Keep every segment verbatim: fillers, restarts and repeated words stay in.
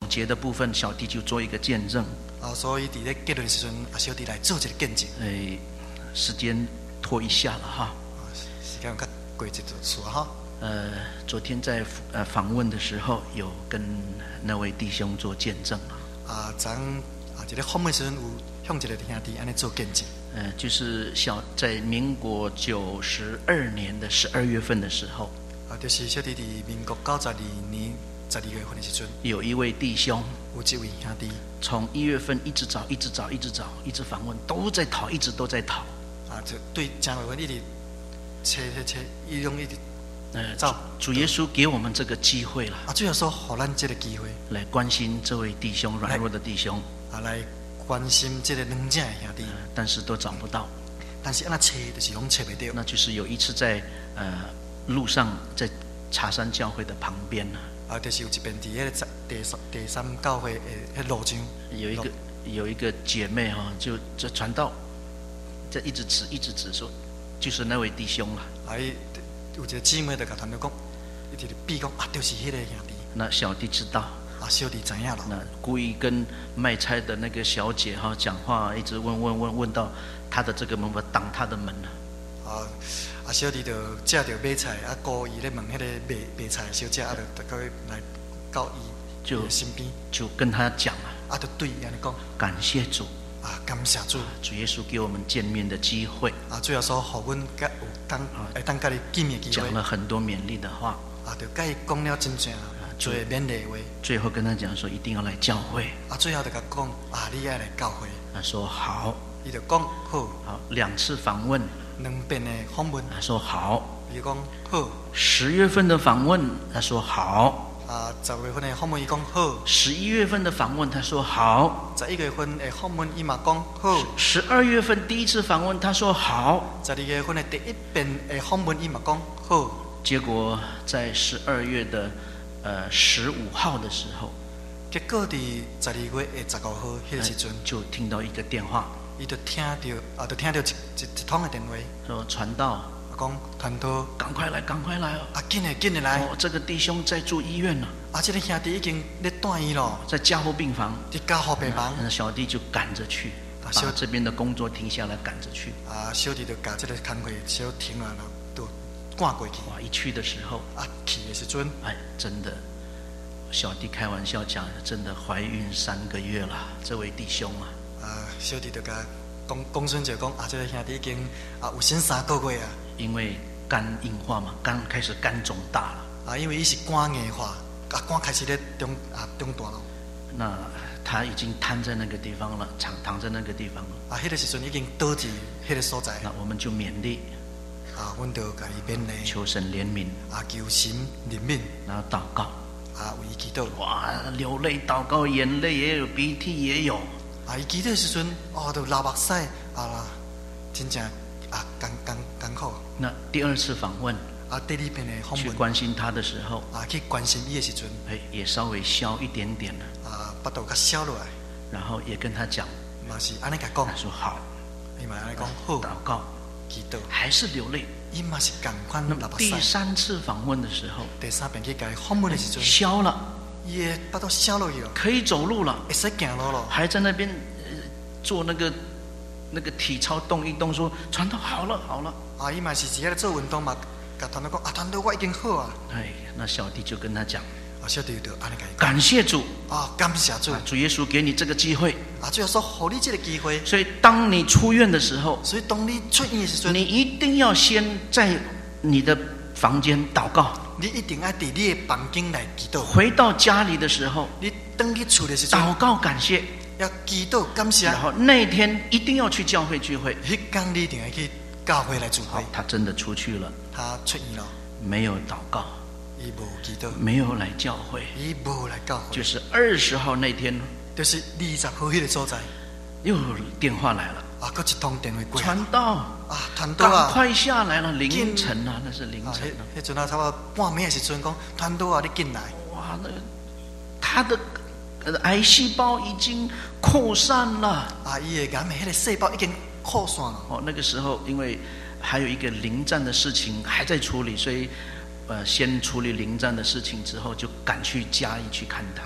结的部分，小弟就做一个见证。 啊，所以伫咧结论时阵，啊，小弟来做一个见证。 诶，时间拖一下了哈。 啊，时间有较过一段数哈。 呃，昨天在呃访问的时候，有跟那位弟兄做见证了。 啊，昨啊，一个访问时阵有向一个兄弟安尼做见证。 呃，就是小在民国九十二年的十二月份的时候， 啊，就是小弟伫民国九十二年十二月份的时阵， 有一位弟兄， 有一位兄弟， 从一月份一直找，一直找，一直找，一直访问，都在逃，一直都在逃。 啊，就对正月份一直切切切，伊用一直呃， 找主耶稣给我们这个机会了， 啊，主要说互咱这个机会来关心这位弟兄软弱的弟兄， 啊，来关心这个软弱的兄弟， 呃但是都找不到。 但是安那找就是拢找不到。 那就是有一次在呃路上，在茶山教会的旁边呢， 啊，就是有一边伫迄个第三第三教会的迄路上， 有一个有一个姐妹哈、哦，就就传道，在一直指一直指说，就是那位弟兄了。 啊，伊有一个姊妹就甲传道讲，伊直比讲啊，就是迄个兄弟。 那小弟知道， 啊，小弟知影了。 那故意跟卖菜的那个小姐哈、哦、讲话，一直问问问问到他的这个门，我挡他的门了。 啊啊，小弟就借着买菜，啊，故意咧问迄个卖卖菜的小姐，啊，就就来到伊就身边， 就跟他讲啊， 啊，就对伊安尼讲， 感谢主， 啊，感谢主， 主耶稣给我们见面的机会， 啊，主要说互阮甲有当会当甲你见面机会， 讲了很多勉励的话， 啊，就甲伊讲了真正做勉励话， 最后跟他讲说一定要来教会， 啊，最后就甲讲啊，你爱来教会， 他说好， 伊就讲好， 好，两次访问， 两遍的访问， 他说好， 伊就讲好， 十月份的访问，他说好， 啊，十月份的访问伊讲好， 十一月份的访问，他说好， 十一月份的访问伊嘛讲好， 十二月份第一次访问，他说好， 十二月份的第一遍的访问伊嘛讲好， 结果在十二月的呃十五号的时候， 结果伫十二月的十五号迄个时阵， 就听到一个电话， 伊就听到啊，就听到一一一通的电话， 说传道， 讲传道， 赶快来，赶快来哦！ 啊，紧的紧的来， 哦，这个弟兄在住医院了， 啊，这个兄弟已经咧住院咯， 在加护病房， 伫加护病房， 那小弟就赶着去，把这边的工作停下来，赶着去。 啊，小弟就把这个工作小停了，然后就赶过去。 哇，一去的时候， 啊，去的时阵， 哎，真的，小弟开玩笑讲，真的怀孕三个月了，这位弟兄啊。 啊，小弟就甲讲讲孙就讲啊，这个兄弟已经啊有生三个月啊。 因为肝硬化嘛，肝开始肝肿大了。 啊，因为伊是肝硬化，啊肝开始咧中啊中大咯。 那他已经瘫在那个地方了，躺躺在那个地方了。 啊，迄个时阵已经倒伫迄个所在。 那我们就勉励。 啊，阮就甲伊勉励。 求神怜悯。 啊，求神怜悯。 然后祷告。 啊，为伊祈祷。 哇，流泪祷告，眼泪也有，鼻涕也有。 啊，伊祈祷的时阵，哦，都流目屎啊啦，真正啊艰艰艰苦。 那第二次访问。 啊，第二遍的访问去关心他的时候， 啊，去关心伊的时阵， 哎，也稍微消一点点了。 啊，巴肚甲消落来， 然后也跟他讲， 嘛是安尼甲讲， 他说好， 伊嘛安尼讲好， 祷告， 祈祷， 还是流泪。 伊嘛是共款流目屎。 第三次访问的时候， 第三遍去甲伊访问的时阵， 消了， 伊的巴肚消落去了， 可以走路了， 会使行路了， 还在那边、呃、做那个那个体操动一动，说传道好了好了。 啊，伊嘛是直接做运动嘛。甲团队讲啊，团队我已经好啊。 哎，那小弟就跟他讲， 啊，小弟就安尼甲伊讲， 感谢主啊，感谢主， 啊，主耶稣给你这个机会啊，主要说给你这个机会。 所以当你出院的时候， 所以当你出院的时阵， 你一定要先在你的房间祷告， 你一定要在你的房间来祈祷。 回到家里的时候， 你回去厝的时阵， 祷告感谢， 要祈祷感谢。 然后那天一定要去教会聚会， 迄天你一定要去教会来聚会。 他真的出去了， 他出院了。 没有祷告， 伊无祈祷， 没有来教会， 伊无来教会。 就是二十号那天， 就是二十号迄个所在， 又电话来了， 啊，搁一通电话过来， 传道啊，传道啊， 赶快下来了，凌晨啊，那是凌晨啊， 迄阵啊，差不多半暝的时阵讲，传道啊，你进来， 哇，那他的癌细胞已经扩散了， 啊，伊的癌迄个细胞已经扩散了。 哦，那个时候因为还有一个临战的事情还在处理，所以呃，先处理临战的事情之后，就赶去嘉义去看他。 啊，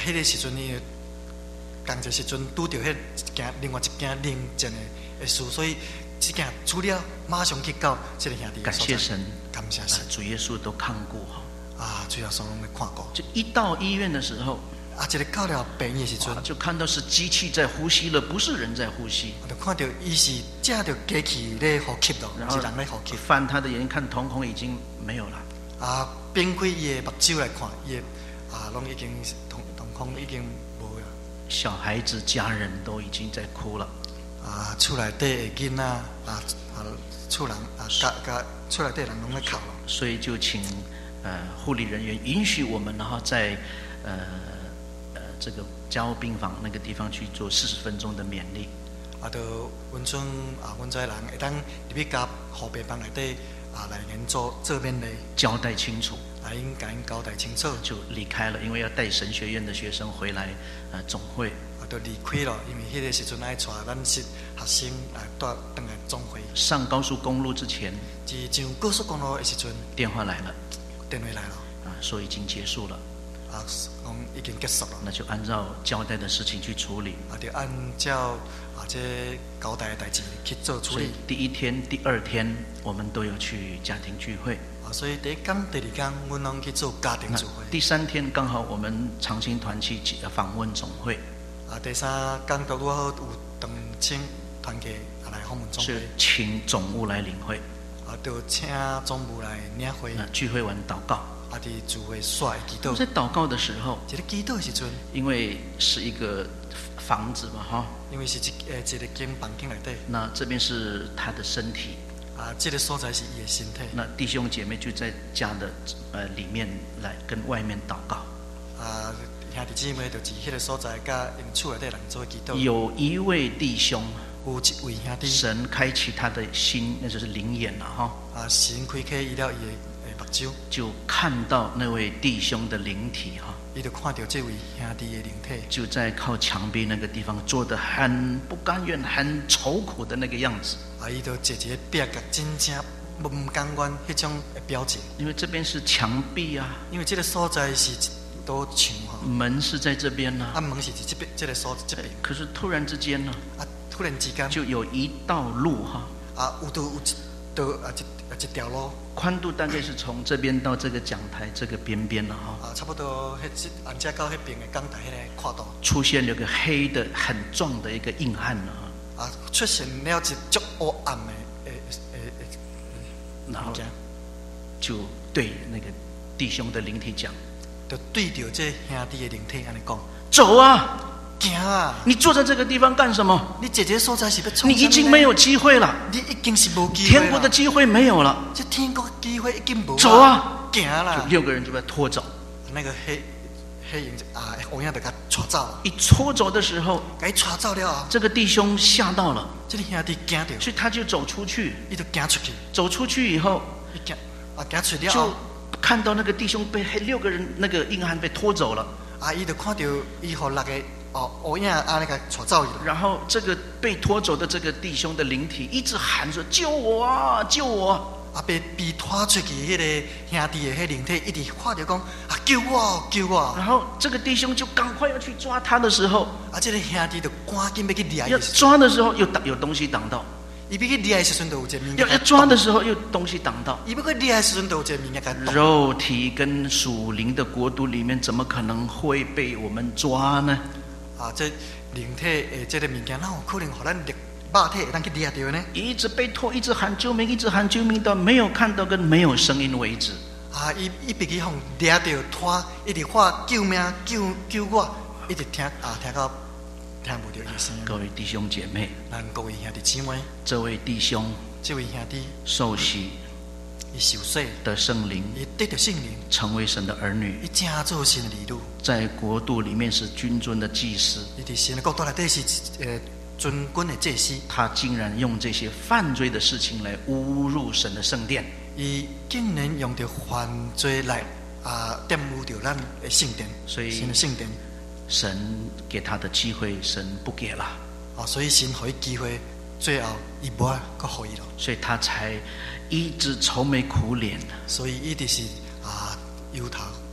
迄个时阵伊同一时阵拄着迄件另外一件灵症的的事，所以这件处理了，马上去到这个兄弟。 感谢神， 感谢神， 主耶稣都看过哈。 啊，主耶稣拢看过。 就一到医院的时候， 啊，这个到了病院的时阵， 就看到是机器在呼吸了，不是人在呼吸。 我就看到伊是借着机器在呼吸了，是人在呼吸。 翻他的眼睛，看瞳孔已经没有了。 啊，睁开伊的目睭来看，伊啊，拢已经瞳瞳孔已经无了。 小孩子、家人都已经在哭了。 啊，厝内底的囡仔啊啊，厝人啊，甲甲厝内底人拢在哭了。 所以就请呃护理人员允许我们，然后在呃呃这个加护病房那个地方去做四十分钟的勉励。 啊，就阮阵啊，阮这人会当入去甲护病房内底啊来研做做勉励， 交代清楚。 啊，应甲因交代清楚， 就离开了，因为要带神学院的学生回来呃总会。 啊，就离开了，因为迄个时阵爱带咱是学生来带回来总会。 上高速公路之前， 是上高速公路的时阵， 电话来了， 电话来了， 啊，说已经结束了， 啊，讲已经结束了， 那就按照交代的事情去处理， 啊，就按照啊这交代的代志去做处理。 第一天、第二天，我们都有去家庭聚会。 啊，所以第一天、第二天，阮拢去做家庭聚会。 第三天刚好我们长青团去访问总会。 啊，第三天刚好有长青团契来访问总会， 是请总务来领会。 啊，就请总务来领会。 那聚会完祷告。 啊，伫聚会煞会祈祷。 在祷告的时候， 一个祈祷的时阵， 因为是一个房子嘛，哈， 因为是一呃一个间房间内底。 那这边是他的身体。 啊，这个所在是伊的身体。 那弟兄姐妹就在家的呃里面来跟外面祷告。 啊，兄弟姊妹就是迄个所在，甲因厝内底人做祈祷。 有一位弟兄， 有一位兄弟， 神开启他的心，那就是灵眼了哈。 啊，神开启伊了伊的目睭， 就看到那位弟兄的灵体哈。 伊就看到这位兄弟的灵体， 就在靠墙壁那个地方坐得很不甘愿、很愁苦的那个样子。 啊，伊就坐一个壁角，真正不甘愿迄种表情。因为这边是墙壁啊， 因为这个所在是都墙哈， 门是在这边呢、 啊。啊，门是这边这个所这边。 可是突然之间呢， 啊，突然之间就有一道路哈。 啊，有都有一道啊一啊一条路。 宽度大概是从这边到这个讲台这个边边了哈。 啊，差不多迄按遮到迄边的讲台迄个跨度。 出现了个黑的很壮的一个硬汉了哈。啊，出现了一足黑暗的诶诶诶， 然后就对那个弟兄的灵体讲， 就对着这兄弟的灵体安尼讲， 走啊！ 行啊！ 你坐在这个地方干什么？ 你姐姐所在是要创？ 你已经没有机会了。 你已经是无机会了。 天国的机会没有了。 这天国的机会已经无。 走啊！ 行啦！ 六个人就把他拖走。 那个黑黑影啊，欧阳就给他抓走了。 一拖走的时候， 给他抓走了。 这个弟兄吓到了。 这个兄弟惊到， 所以他就走出去。 伊就惊出去。 走出去以后， 一惊啊，惊出了。 就看到那个弟兄被黑六个人那个硬汉被拖走了。 啊，伊就看到伊和六个。哦，欧阳啊，那个抓走伊。 然后这个被拖走的这个弟兄的灵体一直喊说：“救我啊，救我！” 啊，被被拖出去，迄个兄弟的迄灵体一直喊着讲：“啊，救我，救我！” 然后这个弟兄就赶快要去抓他的时候， 啊，这个兄弟就赶紧要去抓。 要抓的时候又挡有东西挡到。 伊要去抓的时阵，就有一个物件。 要抓的时候又东西挡到。 伊要去抓的时阵，就有一个物件甲挡。 肉体跟属灵的国度里面，怎么可能会被我们抓呢？ 啊，这灵体诶，这个物件，哪有可能互咱肉肉体会当去抓到呢？ 一直被拖，一直喊救命，一直喊救命，到没有看到跟没有声音为止。 啊，伊伊必须互抓到拖，一直喊救命，救救我，一直听啊，听到听不到伊声。 各位弟兄姐妹， 咱各位兄弟姊妹， 这位弟兄， 这位兄弟受洗。 伊受洗得圣灵， 伊得着圣灵， 成为神的儿女， 伊正做神的儿女， 在国度里面是君尊的祭司， 伊伫神的国度内底是呃尊君的祭司。他竟然用这些犯罪的事情来侮辱神的圣殿， 伊竟然用着犯罪来啊玷污着咱的圣殿， 所以神的圣殿， 神给他的机会，神不给了啊，所以神给伊机会，最后伊无啊，搁给伊了， 所以他才一直愁眉苦脸， 所以一直是啊忧头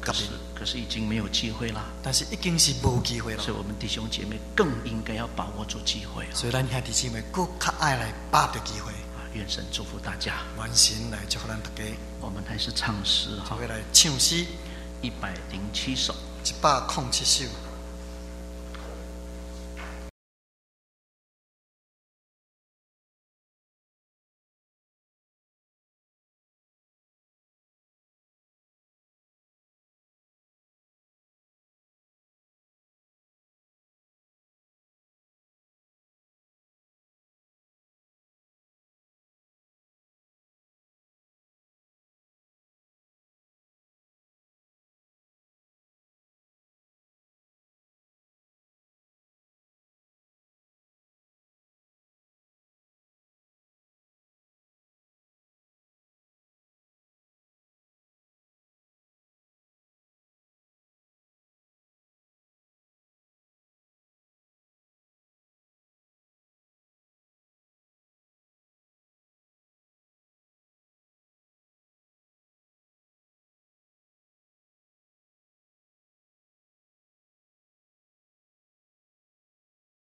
可是可是已经没有机会了， 但是已经是无机会了。 所以我们弟兄姐妹更应该要把握住机会。 所以咱兄弟姊妹更较爱来把握机会。 愿神祝福大家。 愿神来祝福咱大家。 我们还是唱诗哈， 就会来唱诗一百零七首。 一百零七首。